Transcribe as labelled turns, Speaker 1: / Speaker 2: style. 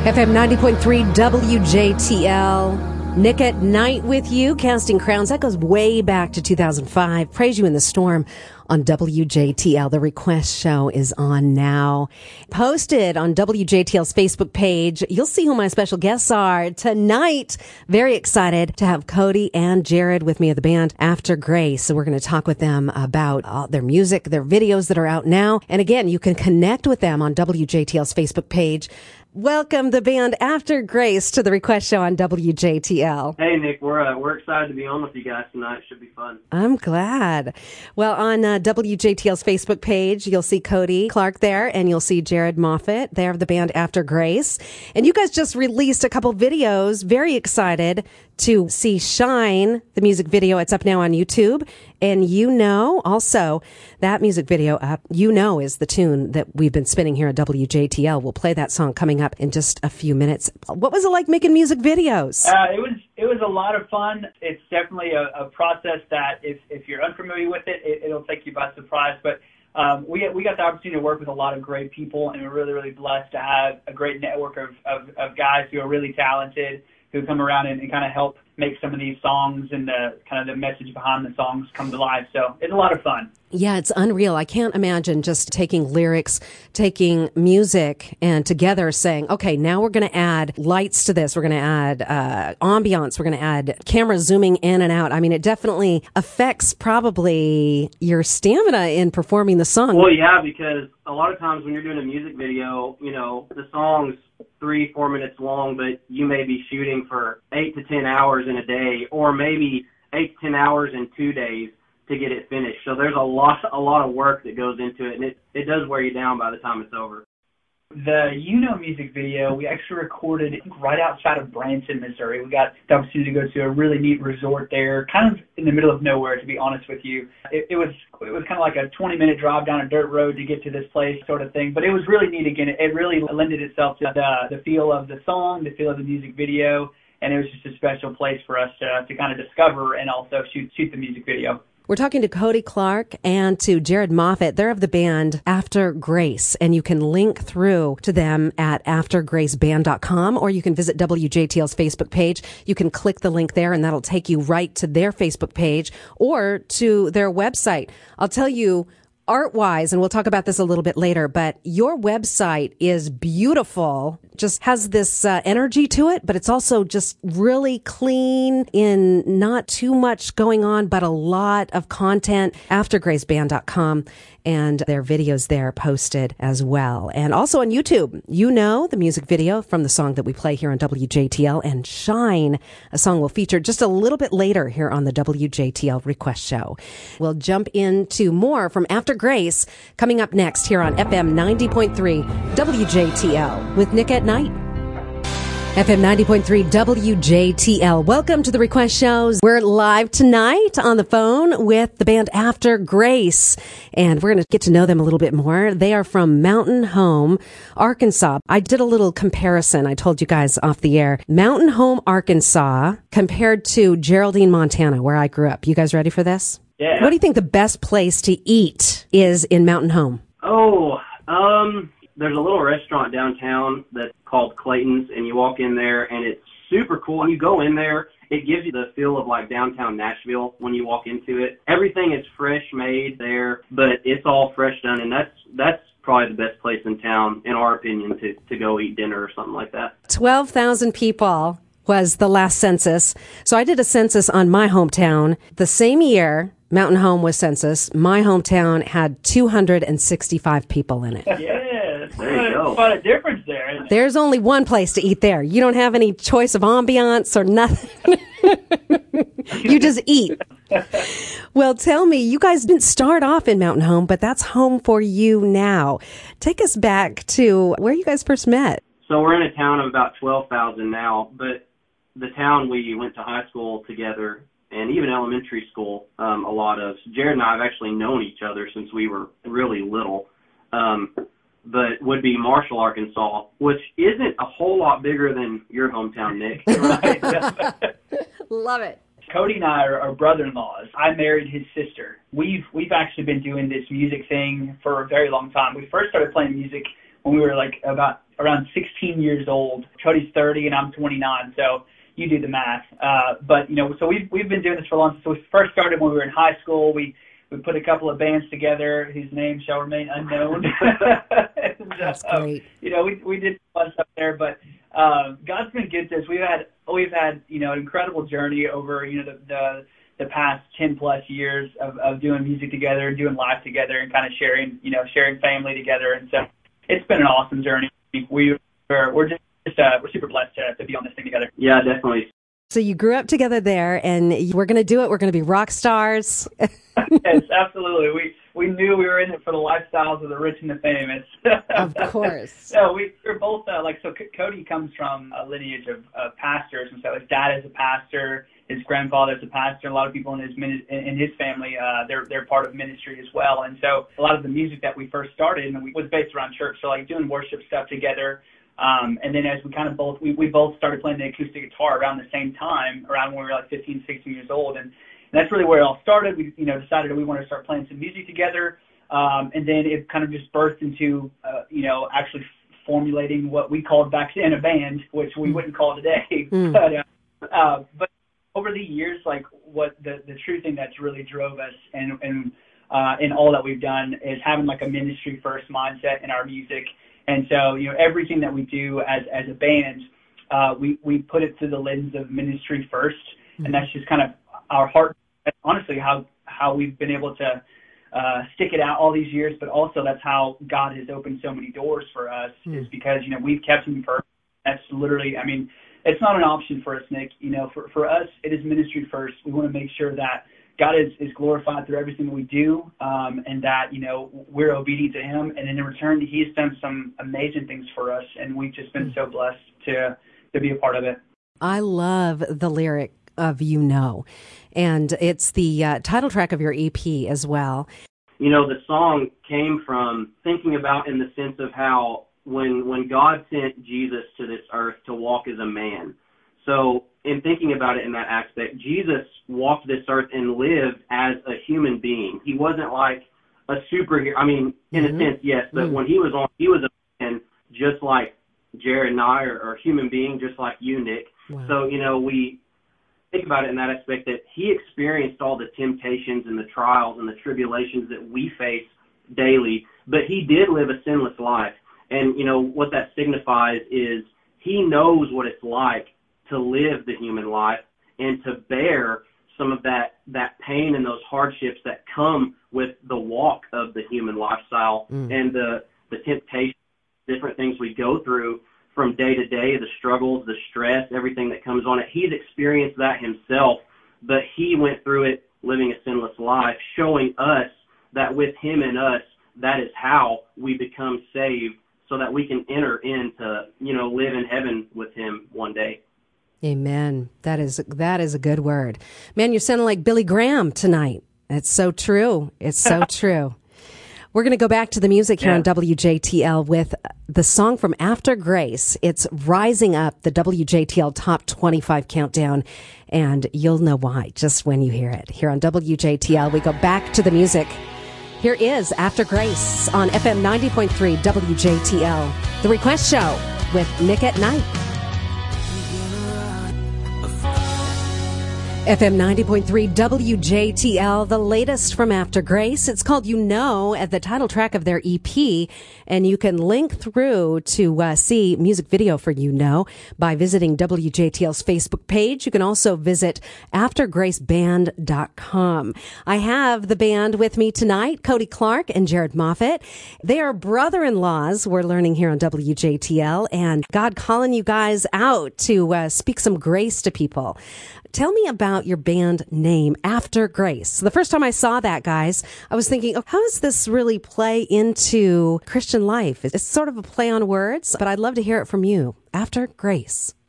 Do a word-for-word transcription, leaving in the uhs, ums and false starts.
Speaker 1: F M ninety point three W J T L. Nick at Night with you, casting crowns. That goes way back to two thousand five. Praise You in the Storm on W J T L. The request show is on now. Posted on W J T L's Facebook page. You'll see who my special guests are tonight. Very excited to have Cody and Jared with me at the band After Grace. So we're going to talk with them about uh, their music, their videos that are out now. And again, you can connect with them on W J T L's Facebook page. Welcome the band After Grace to the request show on W J T L.
Speaker 2: Hey, Nick, we're uh, we're excited to be on with you guys tonight. It should be fun.
Speaker 1: I'm glad. Well, on uh, W J T L's Facebook page, you'll see Cody Clark there, and you'll see Jared Moffett there of the band After Grace. And you guys just released a couple videos. Very excited to see Shine, the music video. It's up now on YouTube. And You Know, also, that music video up, You Know, is the tune that we've been spinning here at W J T L. We'll play that song coming up in just a few minutes. What was it like making music videos?
Speaker 3: Uh, it was it was a lot of fun. It's definitely a, a process that if, if you're unfamiliar with it, it, it'll take you by surprise. But um, we we got the opportunity to work with a lot of great people, and we're really, really blessed to have a great network of, of, of guys who are really talented, who come around and, and kind of help make some of these songs and the kind of the message behind the songs come to life. So it's a lot of fun.
Speaker 1: Yeah, it's unreal. I can't imagine just taking lyrics, taking music, and together saying, okay, now we're going to add lights to this. We're going to add uh, ambiance. We're going to add camera zooming in and out. I mean, it definitely affects probably your stamina in performing the song.
Speaker 2: Well, yeah, because a lot of times when you're doing a music video, you know, the song's three, four minutes long, but you may be shooting for eight to ten hours in a day, or maybe eight to ten hours in two days to get it finished. So there's a lot, a lot of work that goes into it, and it, it does wear you down by the time it's over.
Speaker 3: The You Know music video, we actually recorded right outside of Branson, Missouri. We got the opportunity to go to a really neat resort there, kind of in the middle of nowhere, to be honest with you. It, it was it was kind of like a twenty-minute drive down a dirt road to get to this place sort of thing. But it was really neat. Again, it, it really lended itself to the, the feel of the song, the feel of the music video, and it was just a special place for us to, to kind of discover and also shoot shoot the music video.
Speaker 1: We're talking to Cody Clark and to Jared Moffett. They're of the band After Grace, and you can link through to them at after grace band dot com, or you can visit W J T L's Facebook page. You can click the link there, and that'll take you right to their Facebook page or to their website. I'll tell you, art-wise, and we'll talk about this a little bit later, but your website is beautiful, just has this uh, energy to it, but it's also just really clean, in not too much going on, but a lot of content. after grace band dot com, and their videos there posted as well. And also on YouTube, You Know, the music video from the song that we play here on W J T L, and Shine, a song we'll feature just a little bit later here on the W J T L Request Show. We'll jump into more from After Grace coming up next here on F M ninety point three W J T L with Nick at Night. F M ninety point three W J T L. Welcome to the Request Shows. We're live tonight on the phone with the band After Grace, and we're going to get to know them a little bit more. They are from Mountain Home, Arkansas. I did a little comparison. I told you guys off the air. Mountain Home, Arkansas, compared to Geraldine, Montana, where I grew up. You guys ready for this?
Speaker 3: Yeah.
Speaker 1: What do you think the best place to eat is in Mountain Home?
Speaker 2: Oh, um, there's a little restaurant downtown that's called Clayton's, and you walk in there, and it's super cool. And you go in there, it gives you the feel of like downtown Nashville when you walk into it. Everything is fresh made there, but it's all fresh done, and that's that's probably the best place in town, in our opinion, to, to go eat dinner or something like that.
Speaker 1: twelve thousand people was the last census. So I did a census on my hometown. The same year Mountain Home was census, my hometown had two hundred sixty-five people in it.
Speaker 3: Yeah,
Speaker 2: There you go.
Speaker 3: quite a difference there, isn't it?
Speaker 1: There's only one place to eat there. You don't have any choice of ambiance or nothing. You just eat. Well, tell me, you guys didn't start off in Mountain Home, but that's home for you now. Take us back to where you guys first met.
Speaker 2: So we're in a town of about twelve thousand now, but the town we went to high school together, and even elementary school, um, a lot of. Jared and I have actually known each other since we were really little, um, but would be Marshall, Arkansas, which isn't a whole lot bigger than your hometown, Nick.
Speaker 3: Right.
Speaker 1: Love it.
Speaker 3: Cody and I are, are brother-in-laws. I married his sister. We've we've actually been doing this music thing for a very long time. We first started playing music when we were like about around sixteen years old. Cody's thirty and I'm twenty-nine, so you do the math. Uh, but, you know, so we've, we've been doing this for a long time. So we first started when we were in high school. We, we put a couple of bands together whose names shall remain unknown. and,
Speaker 1: That's
Speaker 3: uh,
Speaker 1: great.
Speaker 3: You know, we, we did fun stuff there, but uh, God's been good to us. We've had, we've had, you know, an incredible journey over, you know, the, the, the past ten plus years of, of doing music together and doing life together and kind of sharing, you know, sharing family together. And so it's been an awesome journey. We, we're, we're just, Just, uh, we're super blessed to, to be on this thing together.
Speaker 2: Yeah, definitely.
Speaker 1: So you grew up together there, and we're going to do it. We're going to be rock stars.
Speaker 3: Yes, absolutely. We we knew we were in it for the lifestyles of the rich and the famous.
Speaker 1: Of course.
Speaker 3: So we, we're both, uh, like, so C- Cody comes from a lineage of uh, pastors, and so his dad is a pastor, his grandfather is a pastor, a lot of people in his in his family, uh, they're they're part of ministry as well. And so a lot of the music that we first started and we, was based around church, so like doing worship stuff together. Um, and then as we kind of both, we, we both started playing the acoustic guitar around the same time, around when we were like fifteen, sixteen years old. And, and that's really where it all started. We, you know, decided that we wanted to start playing some music together. Um, and then it kind of just burst into, uh, you know, actually formulating what we called back then a band, which we wouldn't call today.
Speaker 1: Mm.
Speaker 3: But, uh, uh, but over the years, like what the, the true thing that's really drove us and, and, uh, in all that we've done is having like a ministry first mindset in our music. And so, you know, everything that we do as, as a band, uh, we, we put it through the lens of ministry first. Mm-hmm. And that's just kind of our heart, honestly, how, how we've been able to uh, stick it out all these years. But also that's how God has opened so many doors for us mm-hmm. is because, you know, we've kept him first. That's literally, I mean, it's not an option for us, Nick. You know, for, for us, it is ministry first. We want to make sure that God is, is glorified through everything that we do, um, and that, you know, we're obedient to him. And in return, he's done some amazing things for us, and we've just been so blessed to to be a part of it.
Speaker 1: I love the lyric of You Know, and it's the uh, title track of your E P as well.
Speaker 2: You know, the song came from thinking about in the sense of how when when God sent Jesus to this earth to walk as a man. So in thinking about it in that aspect, Jesus walked this earth and lived as a human being. He wasn't like a superhero. I mean, in mm-hmm. a sense, yes, but mm-hmm. when he was on, he was a man just like Jared and I, or, or a human being just like you, Nick. Wow. So, you know, we think about it in that aspect that he experienced all the temptations and the trials and the tribulations that we face daily, but he did live a sinless life. And, you know, what that signifies is he knows what it's like to live the human life and to bear some of that, that pain and those hardships that come with the walk of the human lifestyle mm. and the, the temptation, different things we go through from day to day, the struggles, the stress, everything that comes on it. He's experienced that himself, but he went through it living a sinless life, showing us that with him and us, that is how we become saved so that we can enter into, you know, live in heaven with him one day.
Speaker 1: Amen. That is that is a good word. Man, you're sounding like Billy Graham tonight. It's so true. It's so true. We're going to go back to the music here yeah. on W J T L with the song from After Grace. It's rising up the W J T L Top twenty-five Countdown, and you'll know why just when you hear it. Here on W J T L, we go back to the music. Here is After Grace on F M ninety point three W J T L, The Request Show with Nick at Night. F M ninety point three W J T L, the latest from After Grace. It's called You Know, at the title track of their E P, and you can link through to uh, see music video for You Know by visiting W J T L's Facebook page. You can also visit after grace band dot com. I have the band with me tonight, Cody Clark and Jared Moffitt. They are brother-in-laws, we're learning here on W J T L, and God calling you guys out to uh, speak some grace to people. Tell me about your band name, After Grace. The first time I saw that, guys, I was thinking, oh, how does this really play into Christian life? It's sort of a play on words, but I'd love to hear it from you. After Grace.